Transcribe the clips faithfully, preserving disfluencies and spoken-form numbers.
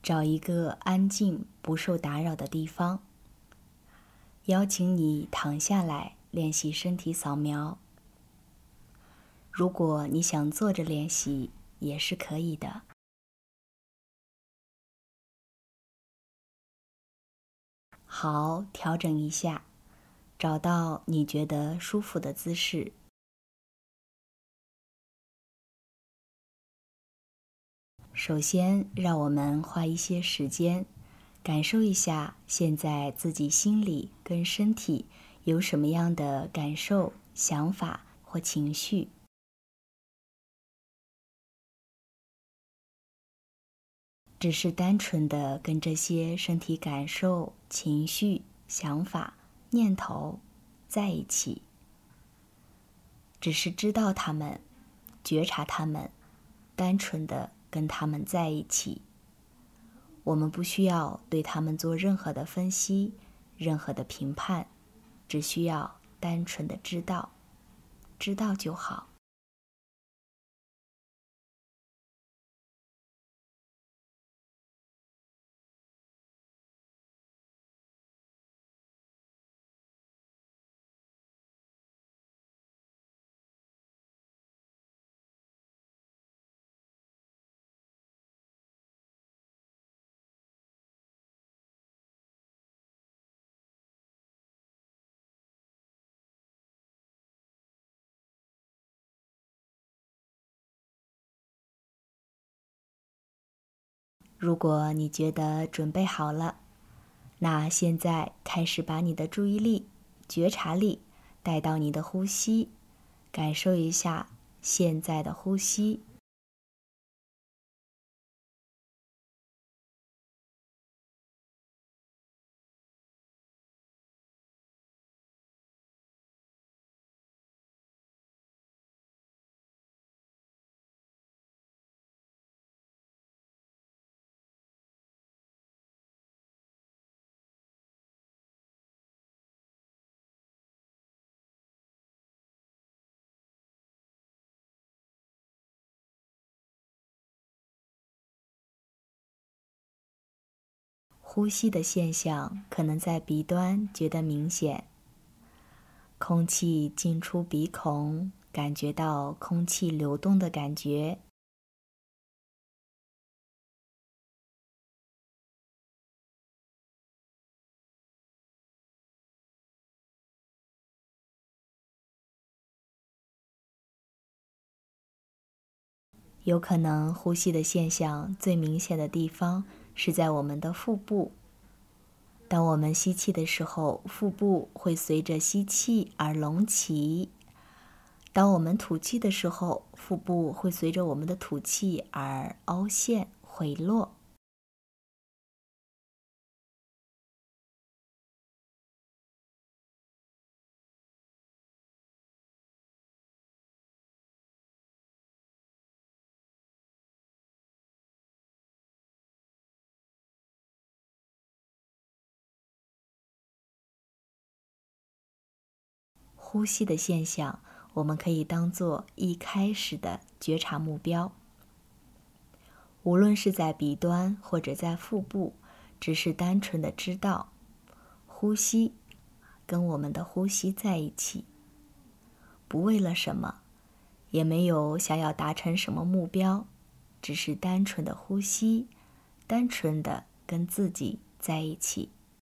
找一个安静、不受打扰的地方，邀请你躺下来练习身体扫描。如果你想坐着练习，也是可以的。好，调整一下，找到你觉得舒服的姿势。首先，让我们花一些时间，感受一下现在自己心里跟身体有什么样的感受、想法或情绪。只是单纯的跟这些身体感受、情绪、想法、念头在一起，只是知道它们，觉察它们，单纯的跟它们在一起。我们不需要对它们做任何的分析，任何的评判，只需要单纯的知道，知道就好。如果你觉得准备好了，那现在开始把你的注意力、觉察力带到你的呼吸，感受一下现在的呼吸。呼吸的现象可能在鼻端觉得明显，空气进出鼻孔，感觉到空气流动的感觉。有可能呼吸的现象最明显的地方是在我们的腹部。当我们吸气的时候，腹部会随着吸气而隆起；当我们吐气的时候，腹部会随着我们的吐气而凹陷回落。呼吸的现象，我们可以当做一开始的觉察目标。无论是在鼻端或者在腹部，只是单纯的知道呼吸跟我们的呼吸在一起，不为了什么，也没有想要达成什么目标，只是单纯的呼吸，单纯的跟自己在一起。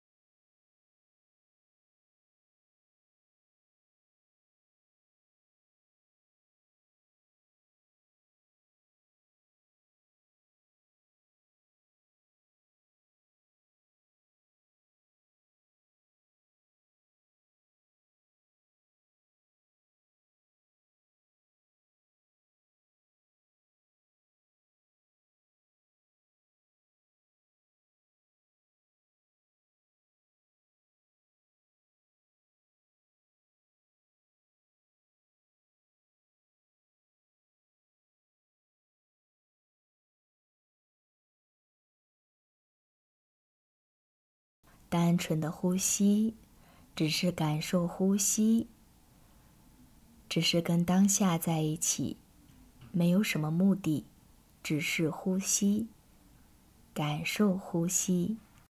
单纯的呼吸，只是感受呼吸，只是跟当下在一起，没有什么目的，只是呼吸。 感受呼吸。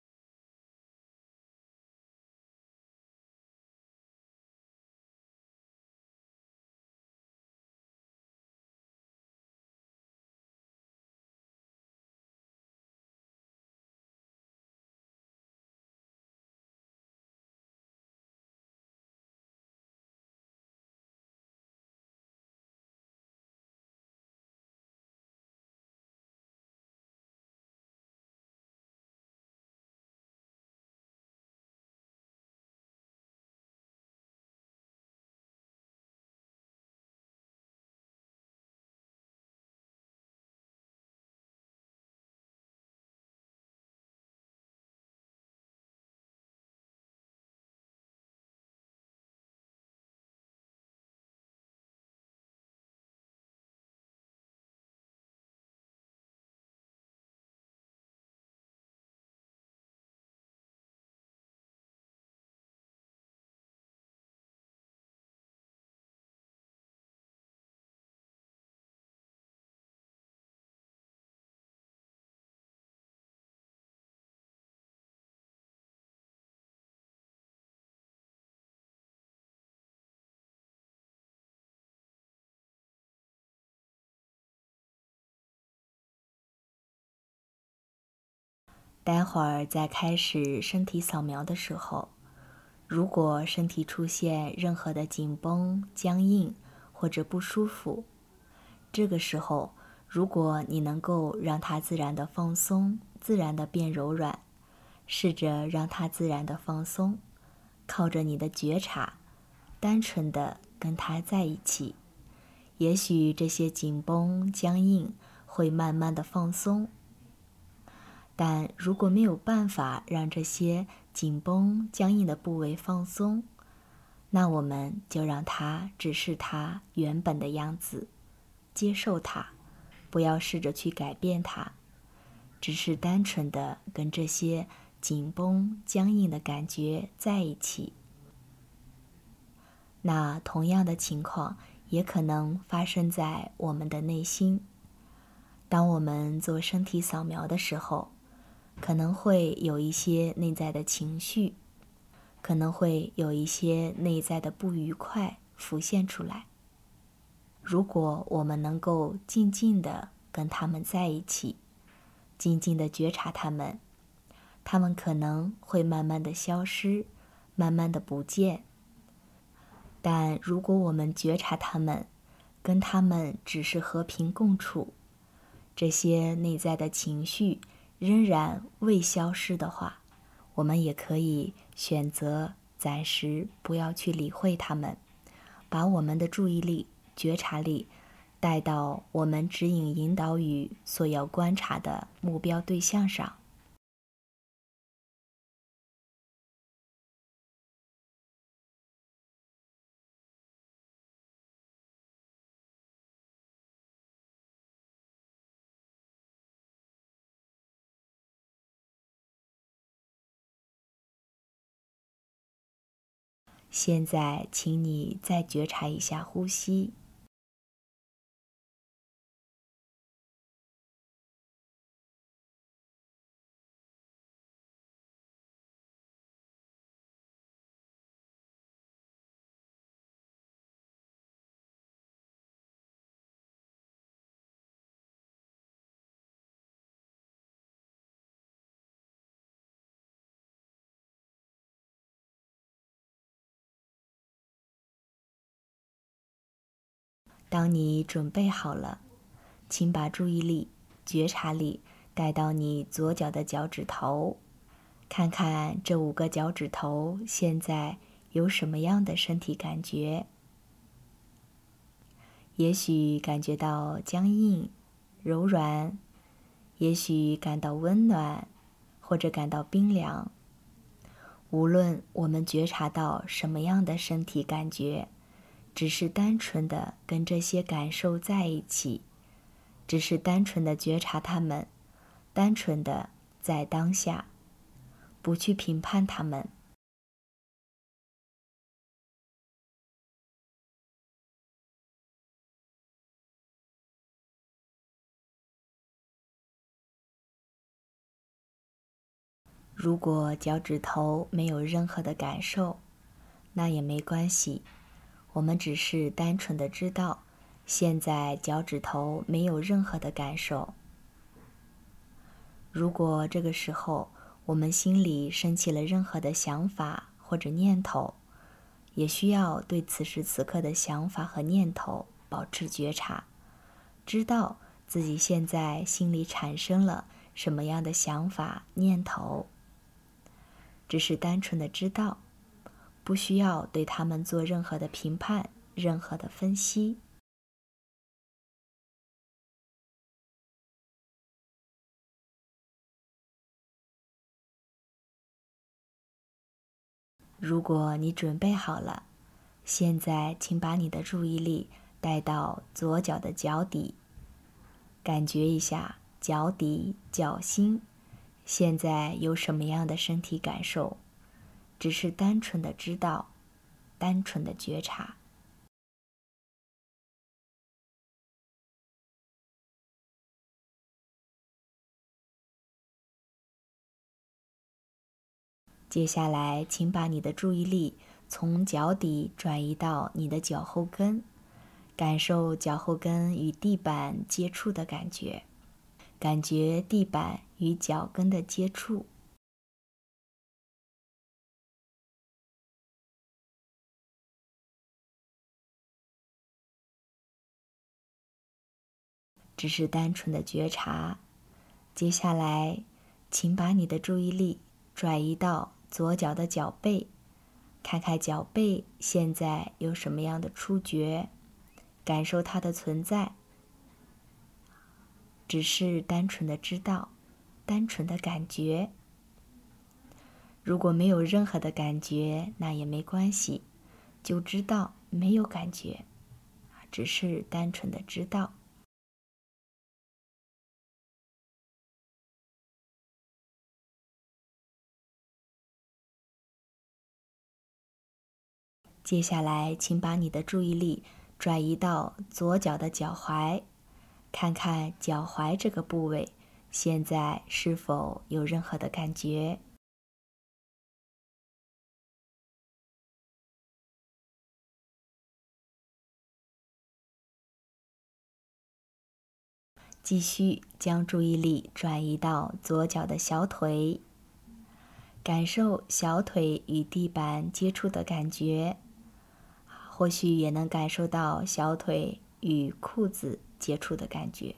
待会儿在开始身体扫描的时候，如果身体出现任何的紧绷、僵硬或者不舒服，这个时候，如果你能够让它自然的放松，自然的变柔软，试着让它自然的放松，靠着你的觉察，单纯的跟它在一起，也许这些紧绷、僵硬会慢慢的放松。但如果没有办法让这些紧绷、僵硬的部位放松，那我们就让它只是它原本的样子，接受它，不要试着去改变它，只是单纯的跟这些紧绷、僵硬的感觉在一起。那同样的情况也可能发生在我们的内心。当我们做身体扫描的时候，可能会有一些内在的情绪，可能会有一些内在的不愉快浮现出来。如果我们能够静静地跟他们在一起，静静地觉察他们，他们可能会慢慢地消失，慢慢地不见。但如果我们觉察他们，跟他们只是和平共处，这些内在的情绪仍然未消失的话，我们也可以选择暂时不要去理会它们，把我们的注意力、觉察力带到我们指引引导语所要观察的目标对象上。现在，请你再觉察一下呼吸。当你准备好了，请把注意力、觉察力带到你左脚的脚趾头，看看这五个脚趾头现在有什么样的身体感觉。也许感觉到僵硬、柔软，也许感到温暖，或者感到冰凉。无论我们觉察到什么样的身体感觉，只是单纯的跟这些感受在一起，只是单纯的觉察它们，单纯的在当下，不去评判它们。 如果脚趾头没有任何的感受，那也没关系，我们只是单纯的知道，现在脚趾头没有任何的感受。如果这个时候我们心里升起了任何的想法或者念头，也需要对此时此刻的想法和念头保持觉察，知道自己现在心里产生了什么样的想法念头，只是单纯的知道，不需要对他们做任何的评判，任何的分析。如果你准备好了，现在请把你的注意力带到左脚的脚底，感觉一下脚底、脚心现在有什么样的身体感受，只是单纯的知道，单纯的觉察。接下来，请把你的注意力从脚底转移到你的脚后跟，感受脚后跟与地板接触的感觉，感觉地板与脚跟的接触。只是单纯的觉察。接下来，请把你的注意力转移到左脚的脚背，看看脚背现在有什么样的触觉，感受它的存在。只是单纯的知道，单纯的感觉。如果没有任何的感觉，那也没关系，就知道没有感觉，只是单纯的知道。接下来，请把你的注意力转移到左脚的脚踝，看看脚踝这个部位现在是否有任何的感觉。继续将注意力转移到左脚的小腿，感受小腿与地板接触的感觉，或许也能感受到小腿与裤子接触的感觉。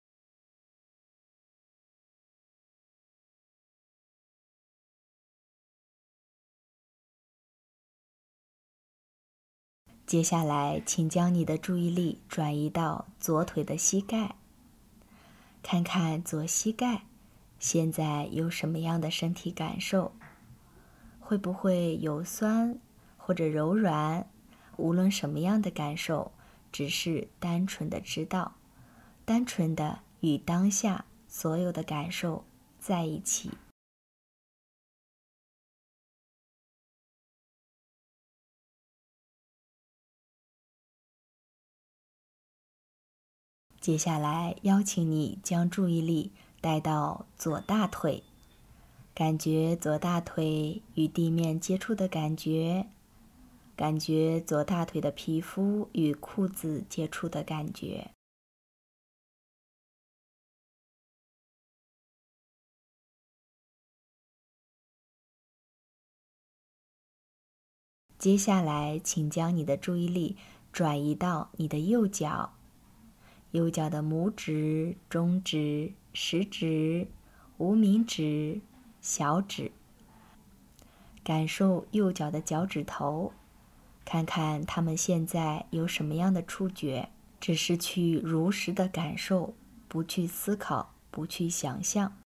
接下来，请将你的注意力转移到左腿的膝盖，看看左膝盖现在有什么样的身体感受，会不会有酸或者柔软，无论什么样的感受，只是单纯的知道，单纯的与当下所有的感受在一起。接下来邀请你将注意力带到左大腿，感觉左大腿与地面接触的感觉，感觉左大腿的皮肤与裤子接触的感觉。接下来，请将你的注意力转移到你的右脚，右脚的拇指、中指、食指、无名指、小指，感受右脚的脚趾头，看看它们现在有什么样的触觉，只是去如实的感受，不去思考，不去想象。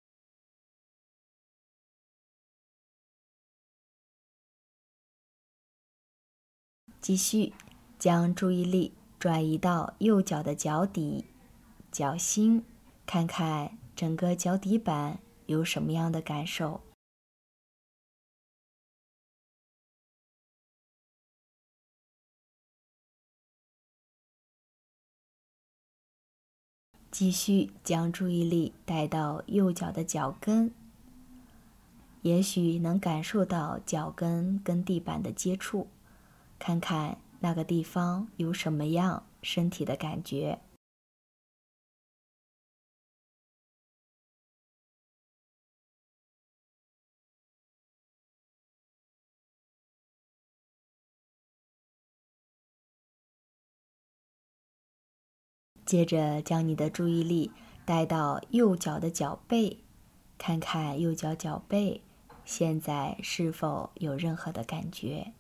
继续将注意力转移到右脚的脚底、脚心，看看整个脚底板有什么样的感受。继续将注意力带到右脚的脚跟， 也许能感受到脚跟跟地板的接触，看看那个地方有什么样身体的感觉。接着将你的注意力带到右脚的脚背，看看右脚脚背现在是否有任何的感觉。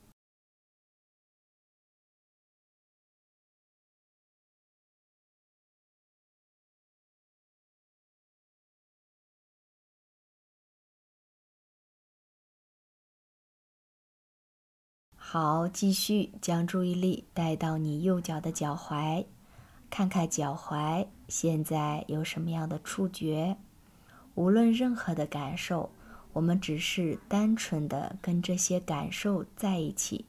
好，继续将注意力带到你右脚的脚踝，看看脚踝现在有什么样的触觉。无论任何的感受，我们只是单纯的跟这些感受在一起。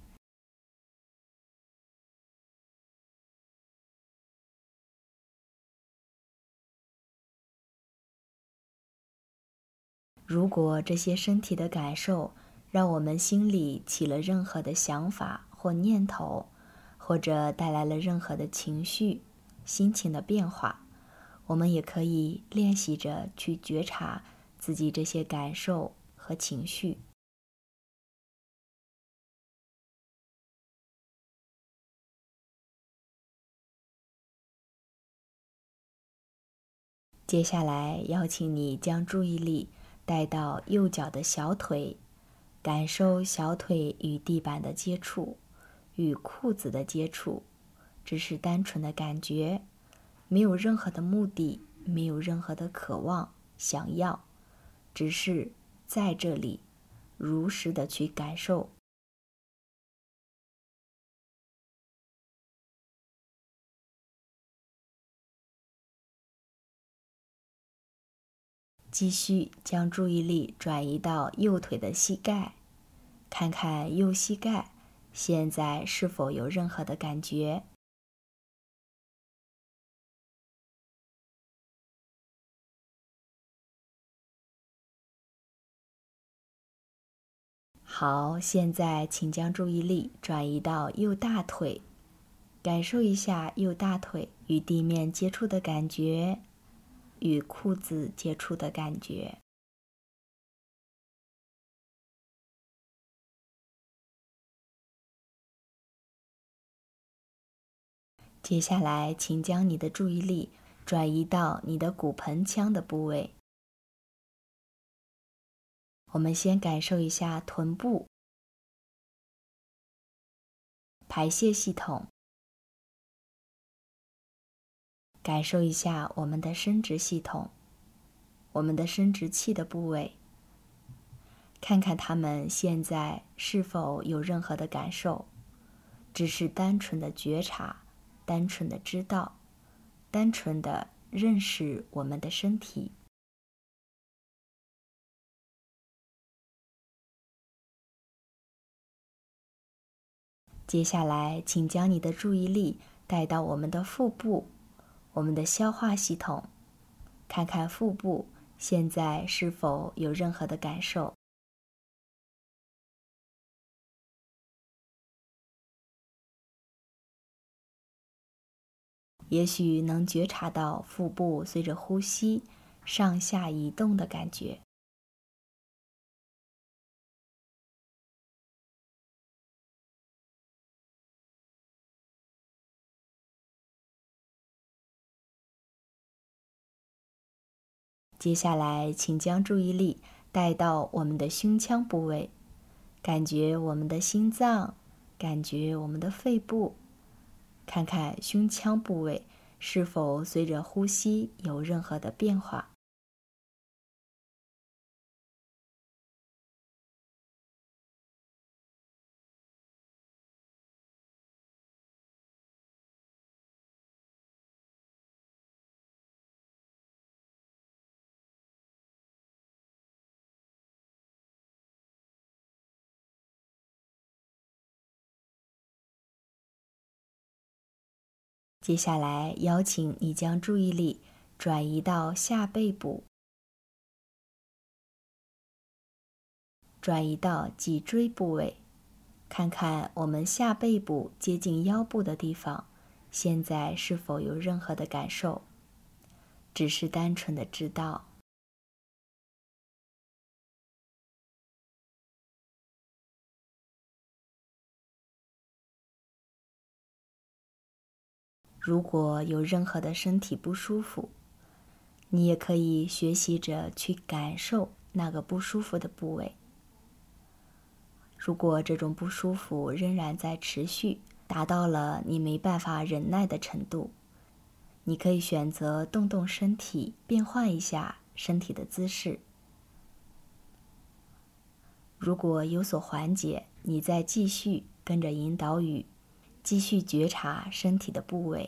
如果这些身体的感受让我们心里起了任何的想法或念头，或者带来了任何的情绪、心情的变化，我们也可以练习着去觉察自己这些感受和情绪。接下来邀请你将注意力带到右脚的小腿，感受小腿与地板的接触，与裤子的接触，只是单纯的感觉，没有任何的目的，没有任何的渴望、想要，只是在这里如实的去感受。继续将注意力转移到右腿的膝盖，看看右膝盖现在是否有任何的感觉。好，现在请将注意力转移到右大腿，感受一下右大腿与地面接触的感觉，与裤子接触的感觉。接下来，请将你的注意力转移到你的骨盆腔的部位。我们先感受一下臀部、排泄系统，感受一下我们的生殖系统，我们的生殖器的部位，看看它们现在是否有任何的感受，只是单纯的觉察，单纯的知道，单纯的认识我们的身体。接下来，请将你的注意力带到我们的腹部，我们的消化系统，看看腹部现在是否有任何的感受。也许能觉察到腹部随着呼吸上下移动的感觉。接下来，请将注意力带到我们的胸腔部位，感觉我们的心脏，感觉我们的肺部，看看胸腔部位是否随着呼吸有任何的变化。接下来，邀请你将注意力转移到下背部， 转移到脊椎部位，看看我们下背部接近腰部的地方，现在是否有任何的感受？只是单纯的知道。如果有任何的身体不舒服，你也可以学习着去感受那个不舒服的部位。如果这种不舒服仍然在持续，达到了你没办法忍耐的程度，你可以选择动动身体，变换一下身体的姿势。如果有所缓解，你再继续跟着引导语，继续觉察身体的部位。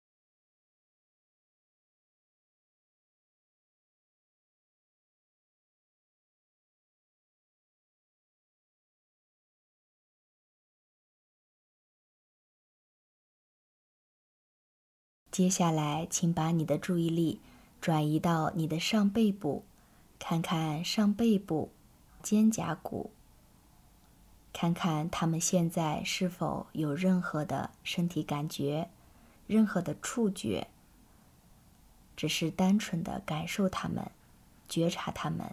接下来，请把你的注意力转移到你的上背部，看看上背部、肩胛骨，看看他们现在是否有任何的身体感觉，任何的触觉，只是单纯的感受它们，觉察它们。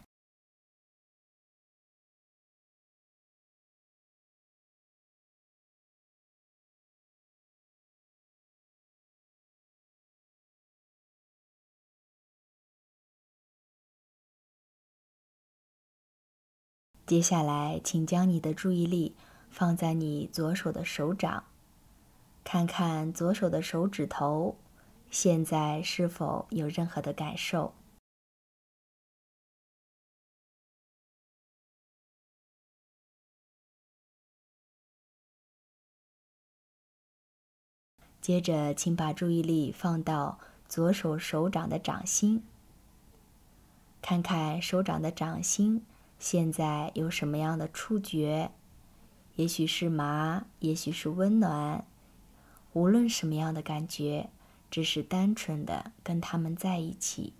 接下来，请将你的注意力放在你左手的手掌，看看左手的手指头，现在是否有任何的感受？接着，请把注意力放到左手手掌的掌心，看看手掌的掌心现在有什么样的触觉，也许是麻，也许是温暖，无论什么样的感觉，只是单纯的跟他们在一起。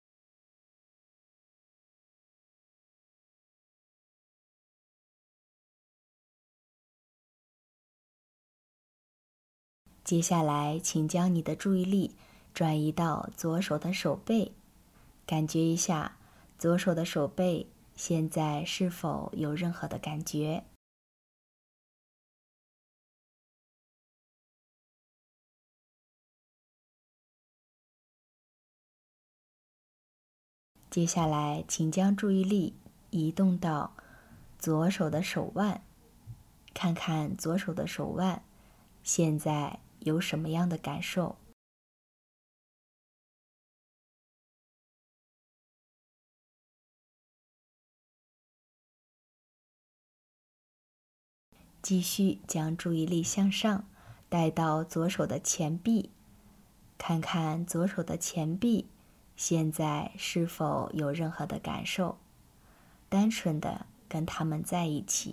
接下来，请将你的注意力转移到左手的手背，感觉一下左手的手背现在是否有任何的感觉。接下来，请将注意力移动到左手的手腕，看看左手的手腕现在有什么样的感受。继续将注意力向上带到左手的前臂，看看左手的前臂现在是否有任何的感受，单纯的跟他们在一起。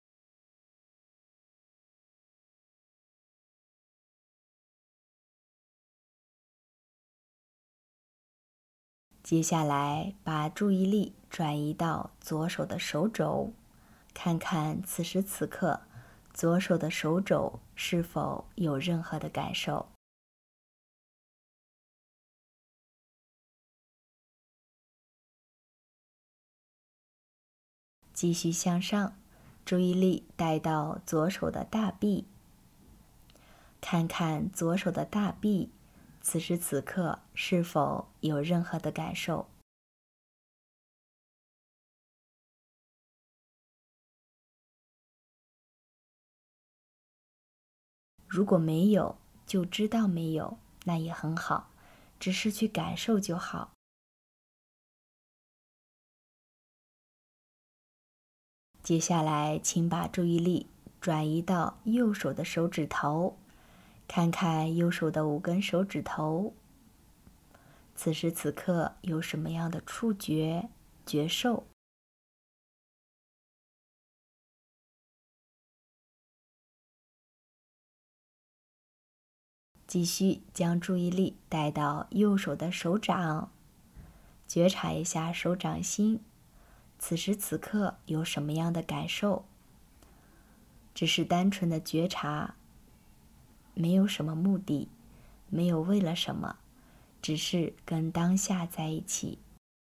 接下来把注意力转移到左手的手肘，看看此时此刻左手的手肘是否有任何的感受。继续向上，注意力带到左手的大臂，看看左手的大臂此时此刻是否有任何的感受。如果没有，就知道没有，那也很好，只是去感受就好。接下来，请把注意力转移到右手的手指头，看看右手的五根手指头，此时此刻有什么样的触觉、觉受。继续将注意力带到右手的手掌，觉察一下手掌心， 此时此刻有什么样的感受，只是单纯的觉察，没有什么目的，没有为了什么，只是跟当下在一起。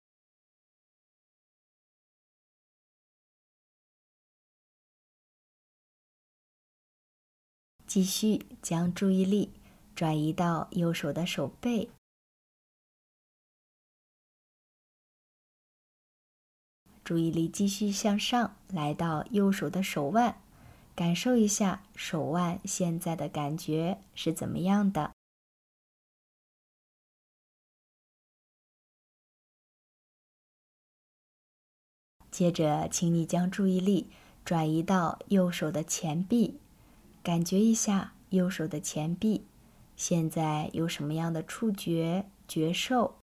继续将注意力转移到右手的手背，注意力继续向上，来到右手的手腕，感受一下手腕现在的感觉是怎么样的。接着，请你将注意力转移到右手的前臂，感觉一下右手的前臂现在有什么样的触觉、觉受。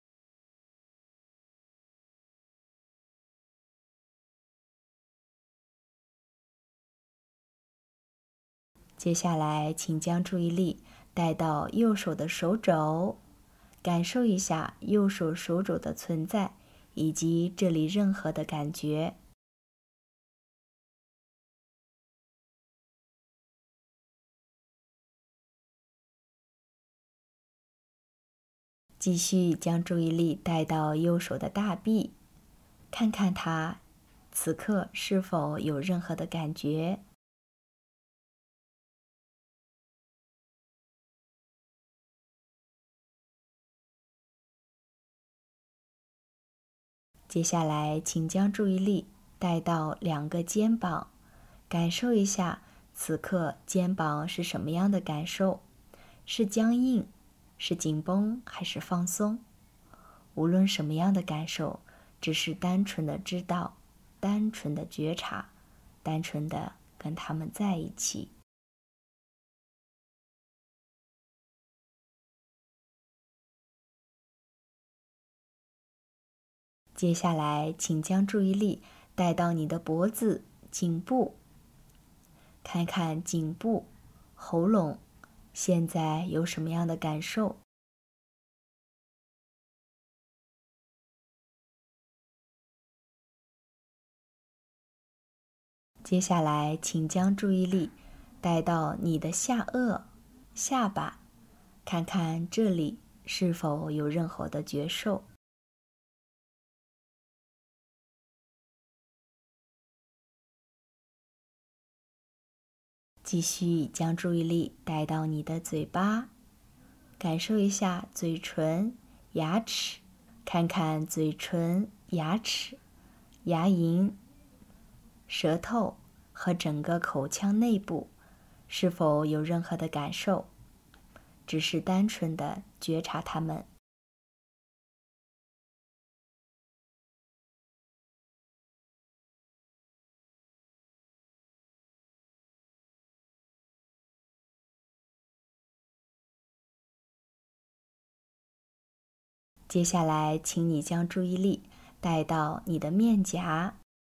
接下来，请将注意力带到右手的手肘，感受一下右手手肘的存在，以及这里任何的感觉。继续将注意力带到右手的大臂，看看它此刻是否有任何的感觉。接下来，请将注意力带到两个肩膀，感受一下此刻肩膀是什么样的感受，是僵硬，是紧绷，还是放松？无论什么样的感受，只是单纯的知道，单纯的觉察，单纯的跟他们在一起。接下来，请将注意力带到你的脖子、颈部，看看颈部、喉咙现在有什么样的感受。接下来，请将注意力带到你的下颚、下巴，看看这里是否有任何的觉受。继续将注意力带到你的嘴巴，感受一下嘴唇、牙齿，看看嘴唇、牙齿、牙龈、舌头和整个口腔内部是否有任何的感受，只是单纯的觉察它们。接下来，请你将注意力带到你的面颊，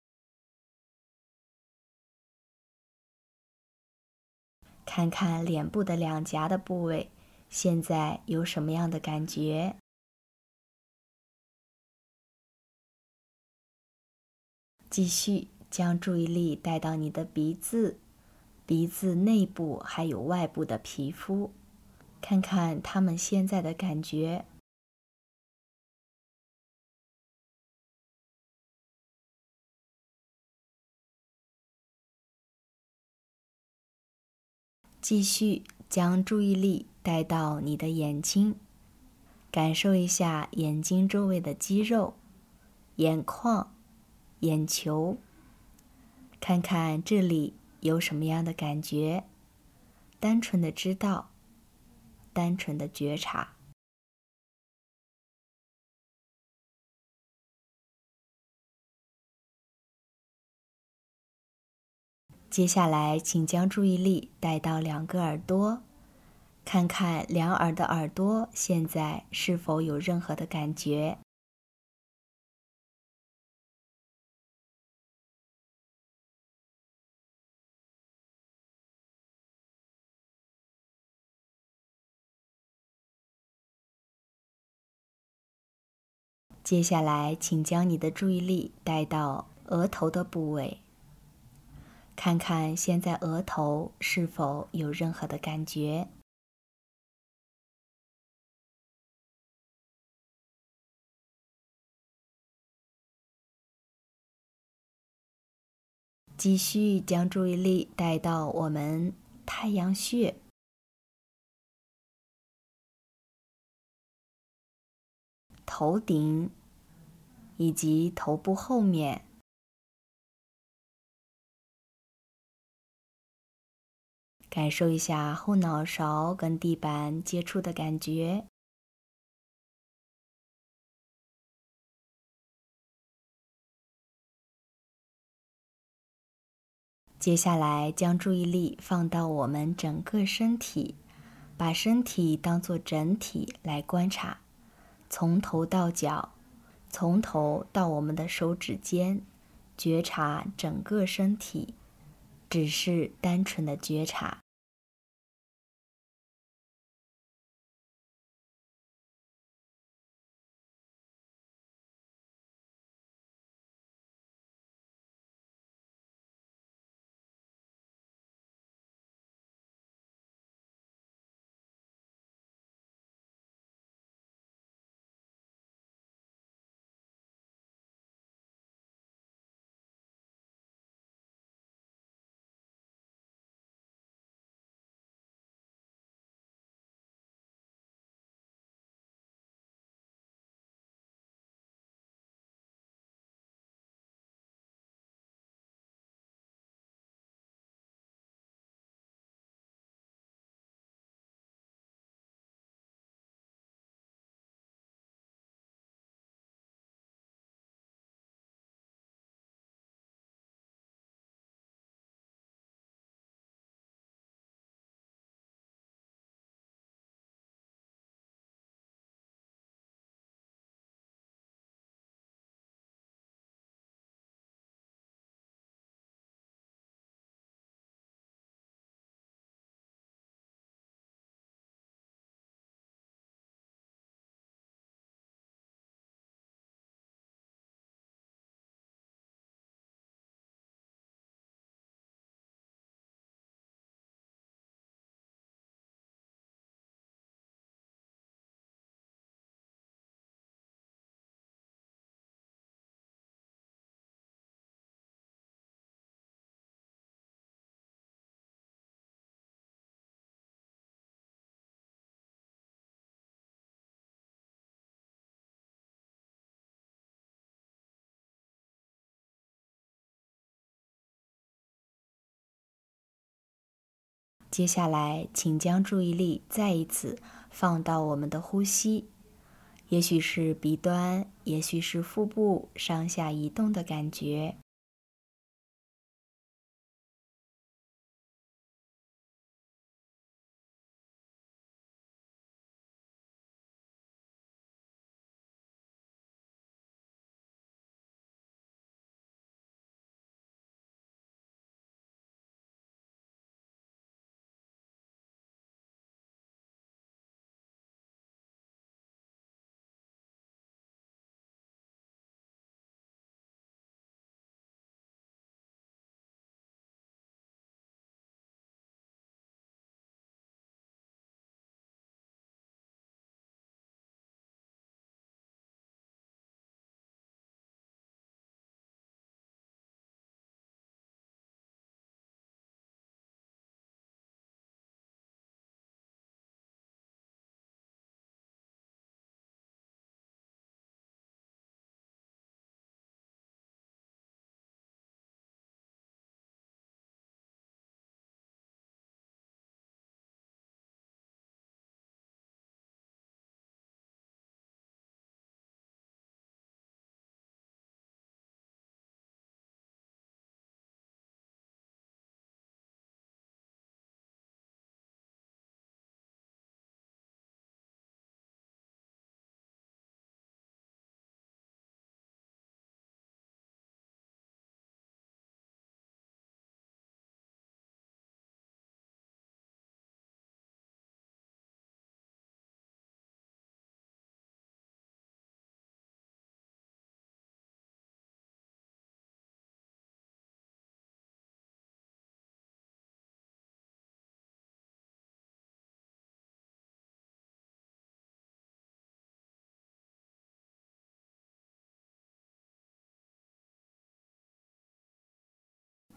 看看脸部的两颊的部位现在有什么样的感觉。继续将注意力带到你的鼻子，鼻子内部还有外部的皮肤，看看它们现在的感觉。继续将注意力带到你的眼睛，感受一下眼睛周围的肌肉、眼眶、眼球，看看这里有什么样的感觉，单纯的知道，单纯的觉察。接下来，请将注意力带到两个耳朵，看看两耳的耳朵现在是否有任何的感觉。接下来，请将你的注意力带到额头的部位，看看现在额头是否有任何的感觉。继续将注意力带到我们太阳穴、头顶以及头部后面，感受一下后脑勺跟地板接触的感觉。接下来将注意力放到我们整个身体，把身体当作整体来观察，从头到脚，从头到我们的手指尖，觉察整个身体，只是单纯的觉察。接下来，请将注意力再一次放到我们的呼吸，也许是鼻端，也许是腹部上下移动的感觉。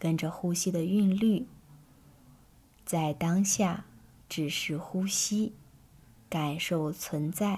跟着呼吸的韵律，在当下只是呼吸，感受存在。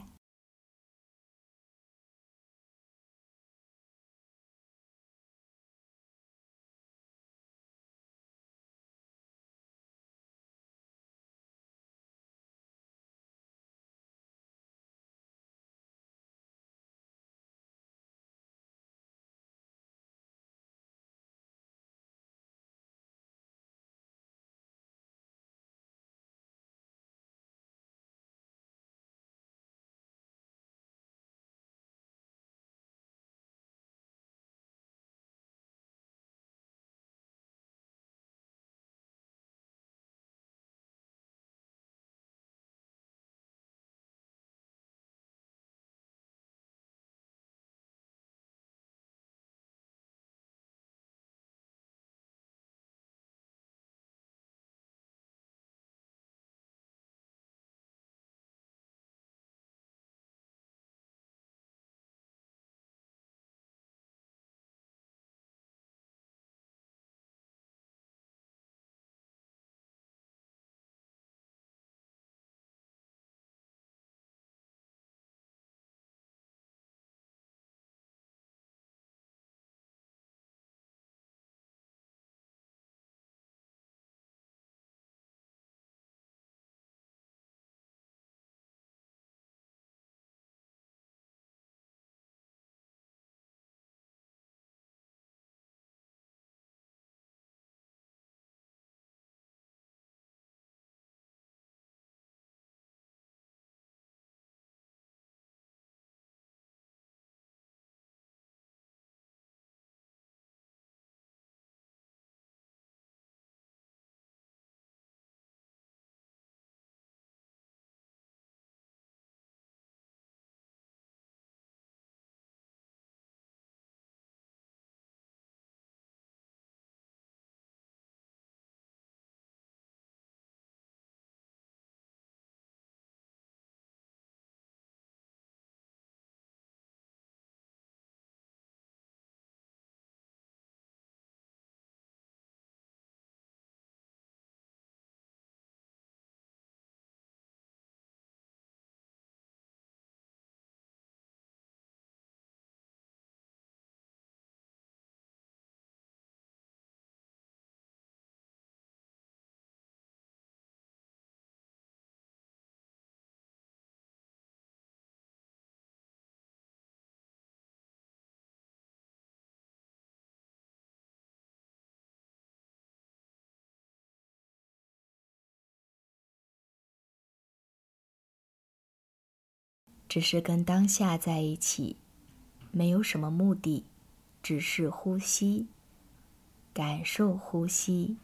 只是跟当下在一起，没有什么目的，只是呼吸，感受呼吸。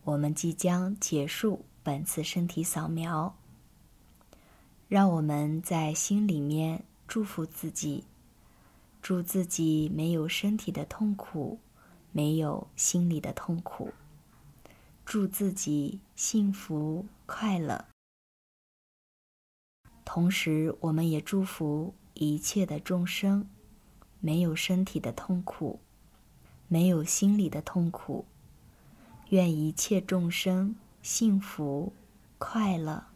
我们即将结束本次身体扫描。让我们在心里面祝福自己，祝自己没有身体的痛苦，没有心理的痛苦，祝自己幸福快乐。同时，我们也祝福一切的众生，没有身体的痛苦，没有心理的痛苦，愿一切众生幸福快乐。